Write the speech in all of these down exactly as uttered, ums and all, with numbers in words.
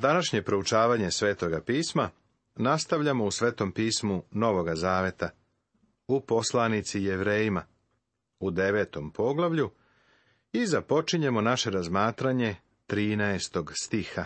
Današnje proučavanje Svetoga pisma nastavljamo u Svetom pismu Novoga Zaveta, u poslanici Jevrejima, u devetom poglavlju, i započinjemo naše razmatranje trinaestog stiha.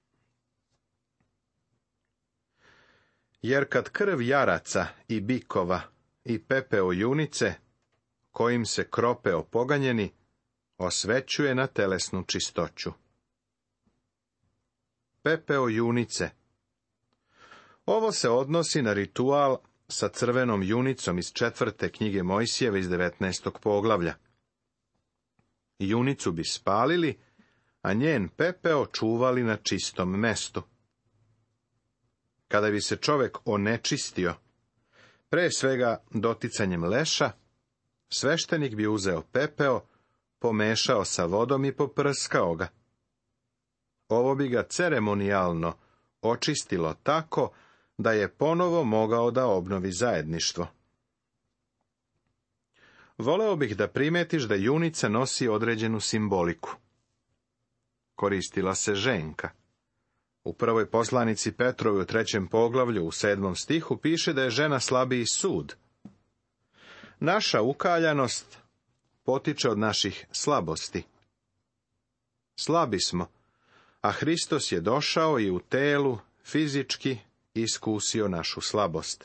Jer kad krv jaraca i bikova i pepeo junice, kojim se krope opoganjeni, osvećuje na telesnu čistoću. Pepeo junice. Ovo se odnosi na ritual sa crvenom junicom iz četvrte knjige Mojsijeve iz devetnaestog poglavlja. Junicu bi spalili, a njen pepeo čuvali na čistom mestu. Kada bi se čovjek onečistio, pre svega doticanjem leša, sveštenik bi uzeo pepeo, pomešao sa vodom i poprskao ga. Ovo bi ga ceremonijalno očistilo tako da je ponovo mogao da obnovi zajedništvo. Voleo bih da primetiš da junica nosi određenu simboliku. Koristila se ženka. U prvoj poslanici Petrovoj u trećem poglavlju u sedmom stihu piše da je žena slabiji sud. Naša ukaljanost potiče od naših slabosti. Slabi smo, a Hristos je došao i u telu fizički iskusio našu slabost.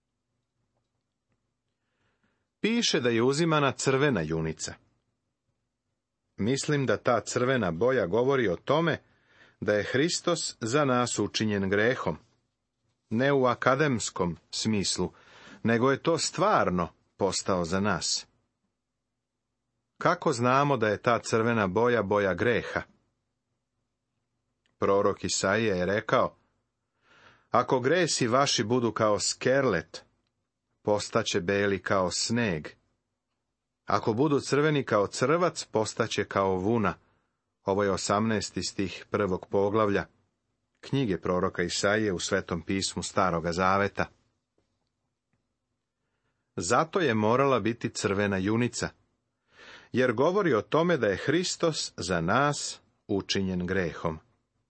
Piše da je uzimana crvena junica. Mislim da ta crvena boja govori o tome da je Hristos za nas učinjen grehom. Ne u akademskom smislu, nego je to stvarno postao za nas. Kako znamo da je ta crvena boja boja greha? Prorok Isaija je rekao: ako gresi vaši budu kao skerlet, postaće beli kao sneg. Ako budu crveni kao crvac, postaće kao vuna. Ovo je osamnaesti stih prvog poglavlja knjige proroka Isaije u Svetom pismu Staroga Zaveta. Zato je morala biti crvena junica, jer govori o tome da je Hristos za nas učinjen grehom.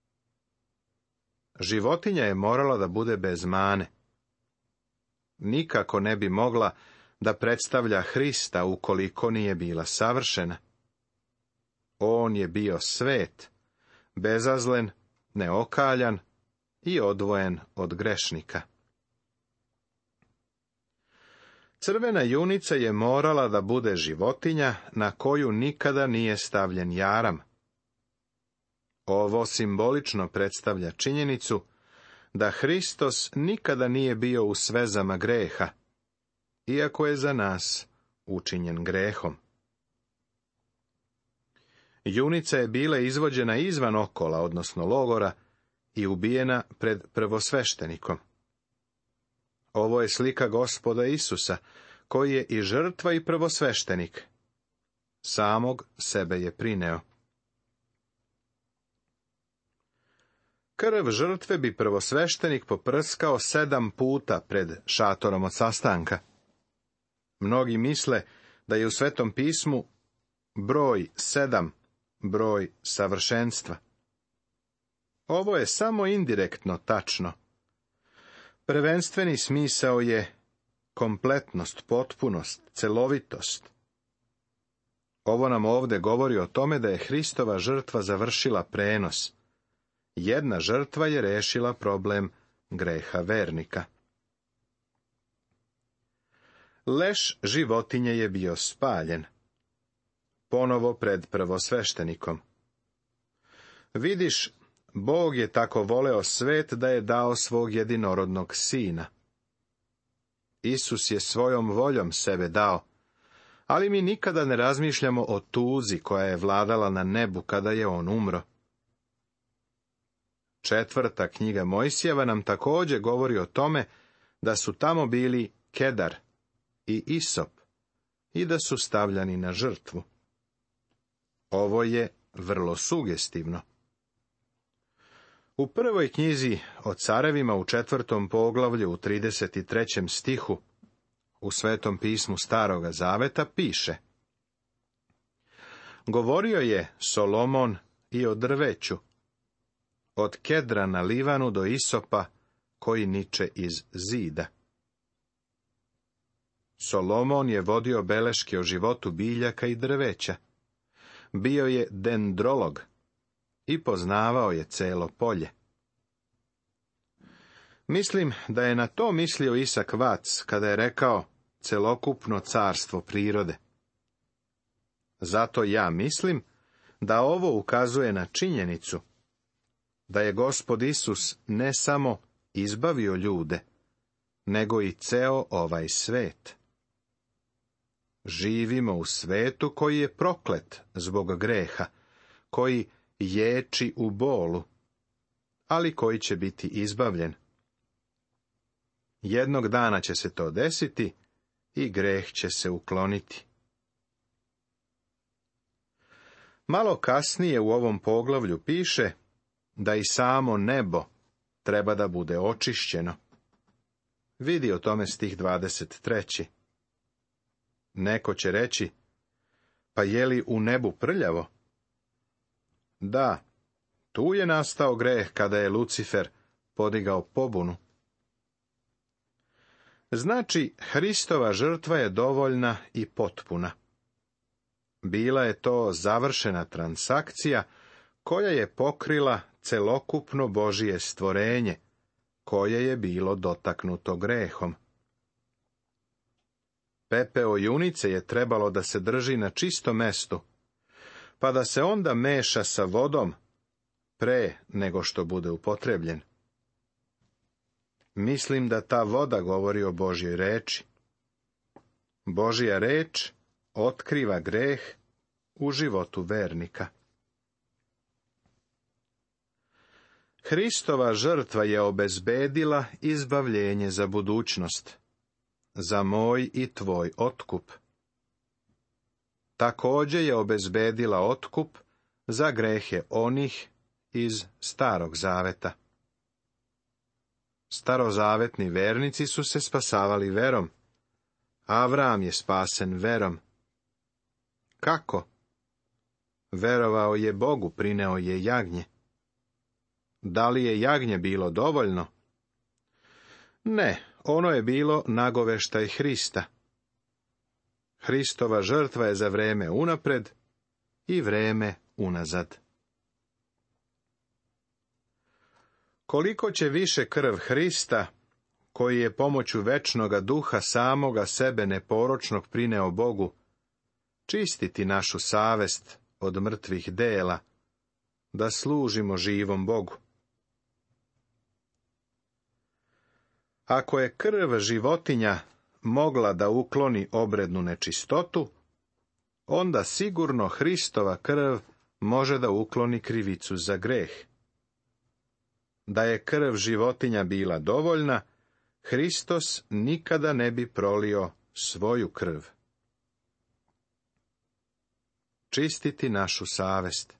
Životinja je morala da bude bez mane. Nikako ne bi mogla da predstavlja Hrista ukoliko nije bila savršena. On je bio svet, bezazlen, neokaljan i odvojen od grešnika. Crvena junica je morala da bude životinja na koju nikada nije stavljen jaram. Ovo simbolično predstavlja činjenicu da Hristos nikada nije bio u svezama greha, iako je za nas učinjen grehom. Junica je bila izvođena izvan okola, odnosno logora, i ubijena pred prvosveštenikom. Ovo je slika Gospoda Isusa, koji je i žrtva i prvosveštenik. Samog sebe je prineo. Krv žrtve bi prvosveštenik poprskao sedam puta pred šatorom od sastanka. Mnogi misle da je u Svetom pismu broj sedam broj savršenstva. Ovo je samo indirektno tačno. Prvenstveni smisao je kompletnost, potpunost, celovitost. Ovo nam ovdje govori o tome da je Hristova žrtva završila prenos. Jedna žrtva je rešila problem greha vernika. Leš životinje je bio spaljen. Ponovo pred prvosveštenikom. Vidiš, Bog je tako voleo svet da je dao svog jedinorodnog sina. Isus je svojom voljom sebe dao, ali mi nikada ne razmišljamo o tuzi koja je vladala na nebu kada je on umro. Četvrta knjiga Mojsijeva nam također govori o tome da su tamo bili kedar i isop i da su stavljani na žrtvu. Ovo je vrlo sugestivno. U prvoj knjizi o carevima u četvrtom poglavlju u trideset trećem stihu u Svetom pismu Staroga Zaveta piše: Govorio je Solomon i o drveću. od kedra na Livanu do isopa koji niče iz zida. Solomon je vodio beleške o životu biljaka i drveća. Bio je dendrolog i poznavao je celo polje. Mislim da je na to mislio Isak Vac kada je rekao celokupno carstvo prirode. Zato ja mislim da ovo ukazuje na činjenicu da je Gospod Isus ne samo izbavio ljude, nego i ceo ovaj svet. Živimo u svetu koji je proklet zbog greha, koji ječi u bolu, ali koji će biti izbavljen. Jednog dana će se to desiti i greh će se ukloniti. Malo kasnije u ovom poglavlju piše da i samo nebo treba da bude očišćeno. Vidi o tome stih dvadeset treći. Neko će reći, pa je li u nebu prljavo? Da, tu je nastao greh kada je Lucifer podigao pobunu. Znači, Hristova žrtva je dovoljna i potpuna. Bila je to završena transakcija koja je pokrila celokupno Božije stvorenje, koje je bilo dotaknuto grehom. Pepeo junice je trebalo da se drži na čistom mestu, pa da se onda meša sa vodom pre nego što bude upotrebljen. Mislim da ta voda govori o Božjoj reči. Božja reč otkriva greh u životu vernika. Hristova žrtva je obezbedila izbavljenje za budućnost, za moj i tvoj otkup. Također je obezbedila otkup za grehe onih iz Starog zaveta. Starozavetni vernici su se spasavali verom. Avram je spasen verom. Kako? Verovao je Bogu, prineo je jagnje. Da li je jagnje bilo dovoljno? Ne, ono je bilo nagoveštaj Hrista. Hristova žrtva je za vreme unapred i vreme unazad. Koliko će više krv Hrista, koji je pomoću večnoga duha samoga sebe neporočnog prineo Bogu, čistiti našu savest od mrtvih dela, da služimo živom Bogu. Ako je krv životinja mogla da ukloni obrednu nečistotu, onda sigurno Hristova krv može da ukloni krivicu za greh. Da je krv životinja bila dovoljna, Hristos nikada ne bi prolio svoju krv. Čistiti našu savest.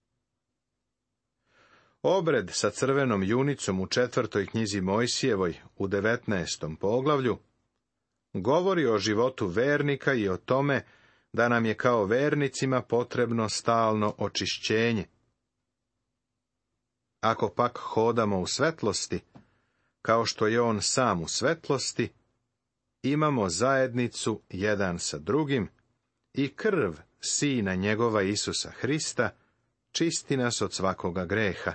Obred sa crvenom junicom u četvrtoj knjizi Mojsijevoj u devetnaestom poglavlju govori o životu vernika i o tome da nam je kao vernicima potrebno stalno očišćenje. Ako pak hodamo u svetlosti, kao što je on sam u svetlosti, imamo zajednicu jedan sa drugim i krv Sina njegova Isusa Hrista čisti nas od svakoga greha.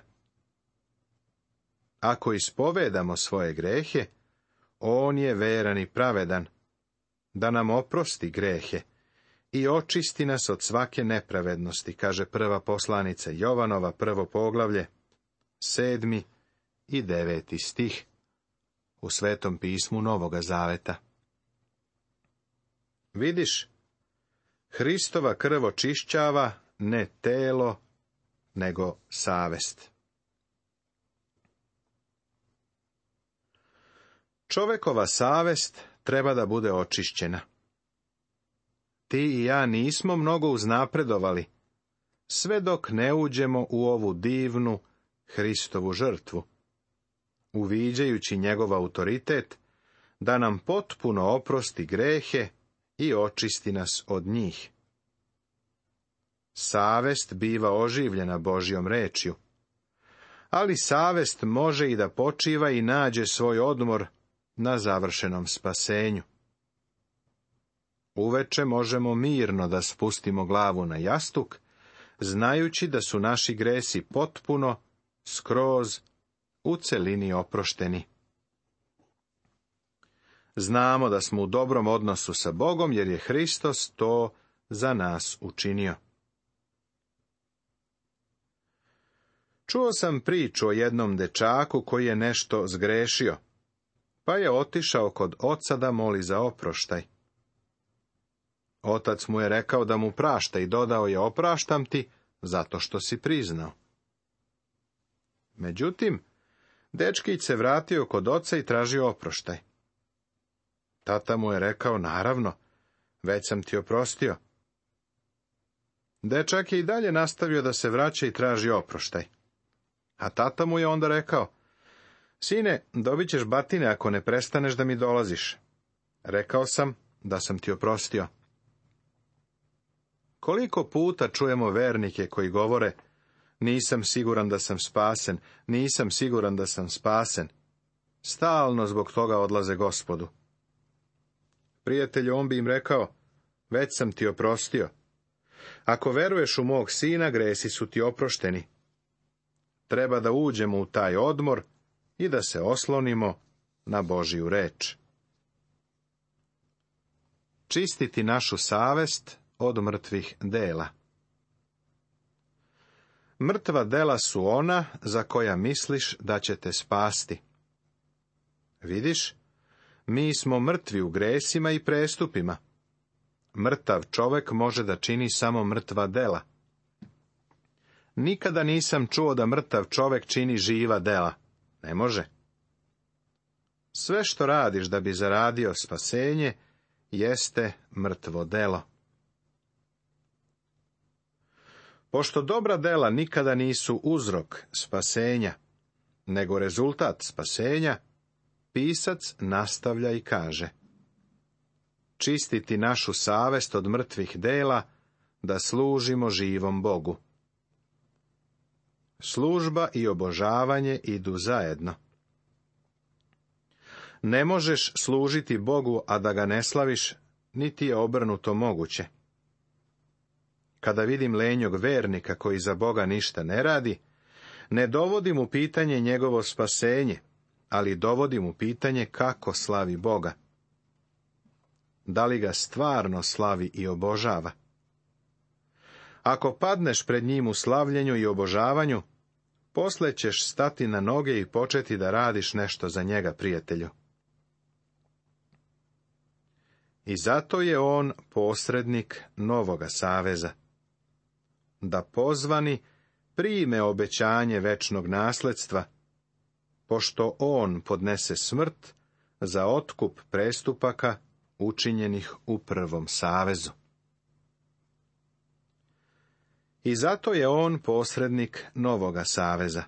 Ako ispovedamo svoje grehe, on je veran i pravedan, da nam oprosti grehe i očisti nas od svake nepravednosti, kaže prva poslanica Jovanova, prvo poglavlje, sedmi i deveti stih u Svetom pismu Novoga Zaveta. Vidiš, Hristova krv očišćava ne telo, nego savest. Čovekova savest treba da bude očišćena. Ti i ja nismo mnogo uznapredovali, sve dok ne uđemo u ovu divnu Hristovu žrtvu, uviđajući njegov autoritet da nam potpuno oprosti grehe i očisti nas od njih. Savest biva oživljena Božjom rečju, ali savest može i da počiva i nađe svoj odmor na završenom spasenju. Uveče možemo mirno da spustimo glavu na jastuk, znajući da su naši gresi potpuno, skroz, u celini oprošteni. Znamo da smo u dobrom odnosu sa Bogom, jer je Hristos to za nas učinio. Čuo sam priču o jednom dečaku koji je nešto zgrešio, pa je otišao kod oca da moli za oproštaj. Otac mu je rekao da mu prašta i dodao je: opraštam ti zato što si priznao. Međutim, dečkić se vratio kod oca i tražio oproštaj. Tata mu je rekao: naravno, već sam ti oprostio. Dečak je i dalje nastavio da se vraća i traži oproštaj. A tata mu je onda rekao: sine, dobit ćeš batine ako ne prestaneš da mi dolaziš. Rekao sam da sam ti oprostio. Koliko puta čujemo vernike koji govore: nisam siguran da sam spasen, nisam siguran da sam spasen. Stalno zbog toga odlaze Gospodu. Prijatelju, on bi im rekao: već sam ti oprostio. Ako veruješ u mog sina, gresi su ti oprošteni. Treba da uđemo u taj odmor i da se oslonimo na Božiju reč. Čistiti našu savest od mrtvih dela. Mrtva dela su ona za koja misliš da će te spasti. Vidiš, mi smo mrtvi u gresima i prestupima. Mrtav čovek može da čini samo mrtva dela. Nikada nisam čuo da mrtav čovek čini živa dela. Ne može. Sve što radiš da bi zaradio spasenje, jeste mrtvo delo. Pošto dobra dela nikada nisu uzrok spasenja, nego rezultat spasenja, pisac nastavlja i kaže: čistiti našu savest od mrtvih dela, da služimo živom Bogu. Služba i obožavanje idu zajedno. Ne možeš služiti Bogu, a da ga ne slaviš, niti je obrnuto moguće. Kada vidim lenjog vernika koji za Boga ništa ne radi, ne dovodim u pitanje njegovo spasenje, ali dovodim u pitanje kako slavi Boga. Da li ga stvarno slavi i obožava? Ako padneš pred njim u slavljenju i obožavanju, posle ćeš stati na noge i početi da radiš nešto za njega, prijatelju. I zato je on posrednik novoga saveza. Da pozvani prime obećanje večnog nasledstva, pošto on podnese smrt za otkup prestupaka učinjenih u prvom savezu. I zato je on posrednik novoga saveza.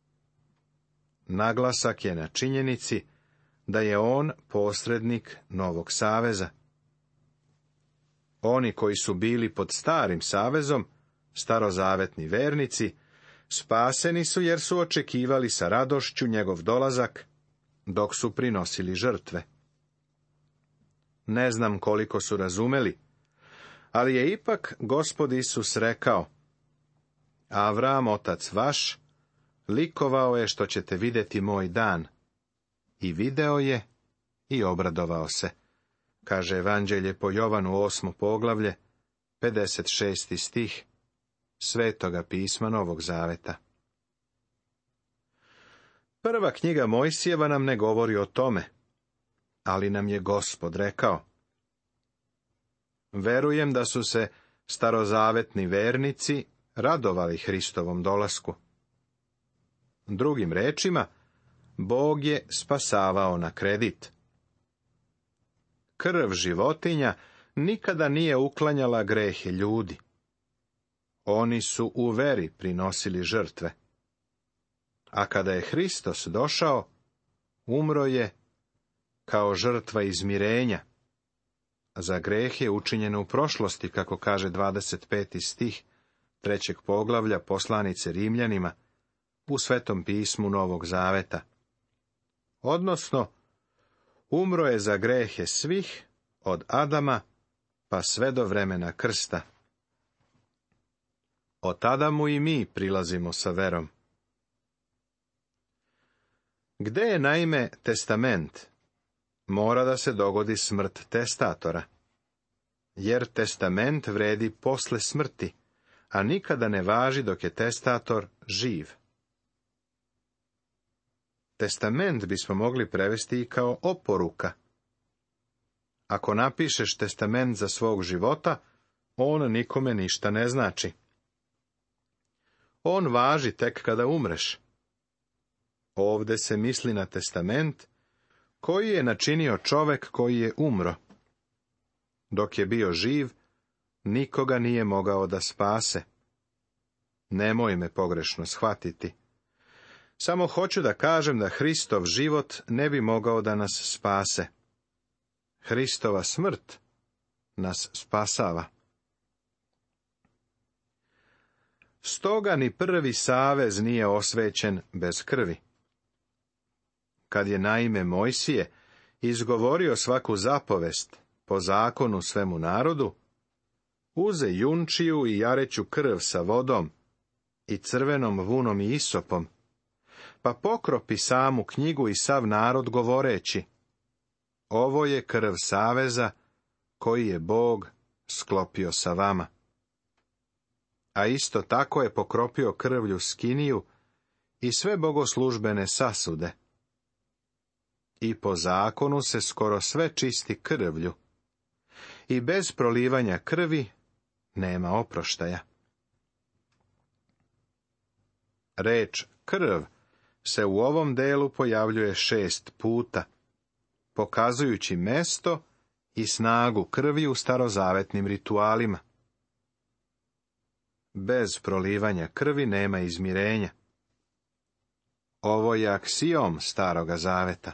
Naglasak je na činjenici da je on posrednik novog saveza. Oni koji su bili pod starim savezom, starozavetni vernici, spaseni su jer su očekivali sa radošću njegov dolazak, dok su prinosili žrtve. Ne znam koliko su razumeli, ali je ipak Gospod Isus rekao: Avram, otac vaš, likovao je što ćete vidjeti moj dan. I video je i obradovao se, kaže Evanđelje po Jovanu osmo poglavlje, pedeset šesti stih Svetoga pisma Novog Zaveta. Prva knjiga Mojsijeva nam ne govori o tome, ali nam je Gospod rekao. Verujem da su se starozavetni vernici radovali Hristovom dolasku. Drugim rečima, Bog je spasavao na kredit. Krv životinja nikada nije uklanjala grehe ljudi. Oni su u veri prinosili žrtve. A kada je Hristos došao, umro je kao žrtva izmirenja za grehe učinjene u prošlosti, kako kaže dvadeset peti stih trećeg poglavlja poslanice Rimljanima, u Svetom pismu Novog Zaveta. Odnosno, umro je za grehe svih, od Adama pa sve do vremena krsta. Od tada mu i mi prilazimo sa verom. Gde je naime testament? Mora da se dogodi smrt testatora. Jer testament vredi posle smrti, a nikada ne važi dok je testator živ. Testament bismo mogli prevesti i kao oporuka. Ako napišeš testament za svog života, on nikome ništa ne znači. On važi tek kada umreš. Ovde se misli na testament koji je načinio čovek koji je umro. Dok je bio živ, nikoga nije mogao da spase. Nemoj me pogrešno shvatiti. Samo hoću da kažem da Hristov život ne bi mogao da nas spase. Hristova smrt nas spasava. Stoga ni prvi savez nije osvećen bez krvi. Kad je naime Mojsije izgovorio svaku zapovest po zakonu svemu narodu, uze junčiju i jareću krv sa vodom i crvenom vunom i isopom, pa pokropi samu knjigu i sav narod govoreći: ovo je krv saveza koji je Bog sklopio sa vama. A isto tako je pokropio krvlju skiniju i sve bogoslužbene sasude. I po zakonu se skoro sve čisti krvlju. I bez prolivanja krvi nema oproštaja. Reč krv se u ovom delu pojavljuje šest puta, pokazujući mesto i snagu krvi u starozavetnim ritualima. Bez prolivanja krvi nema izmirenja. Ovo je aksiom Staroga Zaveta.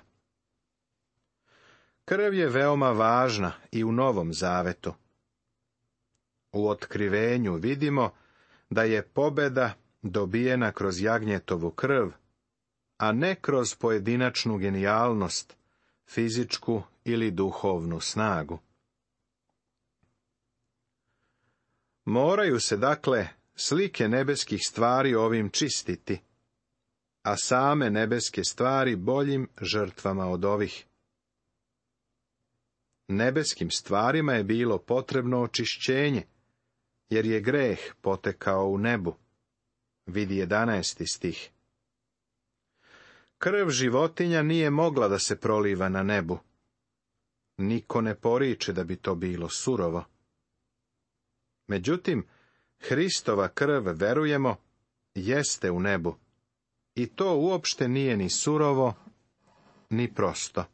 Krv je veoma važna i u Novom Zavetu. U Otkrivenju vidimo da je pobeda dobijena kroz jagnjetovu krv, a ne kroz pojedinačnu genijalnost, fizičku ili duhovnu snagu. Moraju se, dakle, slike nebeskih stvari ovim čistiti, a same nebeske stvari boljim žrtvama od ovih. Nebeskim stvarima je bilo potrebno očišćenje, jer je greh potekao u nebu. Vidi jedanaesti stih. Krv životinja nije mogla da se proliva na nebu. Niko ne poriče da bi to bilo surovo. Međutim, Hristova krv, verujemo, jeste u nebu. I to uopšte nije ni surovo, ni prosto.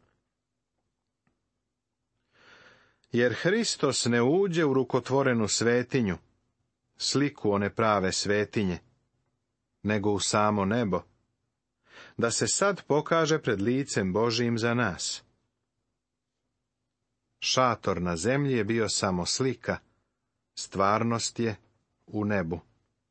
Jer Hristos ne uđe u rukotvorenu svetinju, sliku one prave svetinje, nego u samo nebo, da se sad pokaže pred licem Božijim za nas. Šator na zemlji je bio samo slika, stvarnost je u nebu.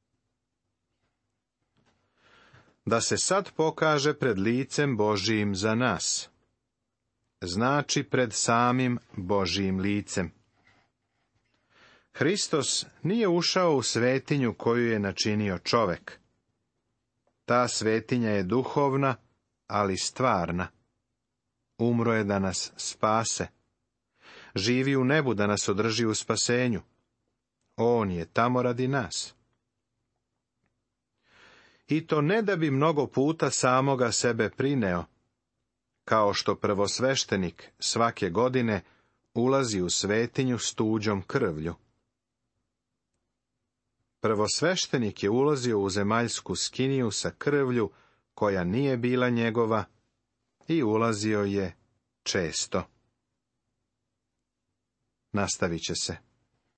Da se sad pokaže pred licem Božijim za nas, znači pred samim Božijim licem. Hristos nije ušao u svetinju koju je načinio čovek. Ta svetinja je duhovna, ali stvarna. Umro je da nas spase. Živi u nebu da nas održi u spasenju. On je tamo radi nas. I to ne da bi mnogo puta samoga sebe prineo, kao što prvosveštenik svake godine ulazi u svetinju s tuđom krvlju. Prvosveštenik je ulazio u zemaljsku skiniju sa krvlju koja nije bila njegova i ulazio je često. Nastavit će se.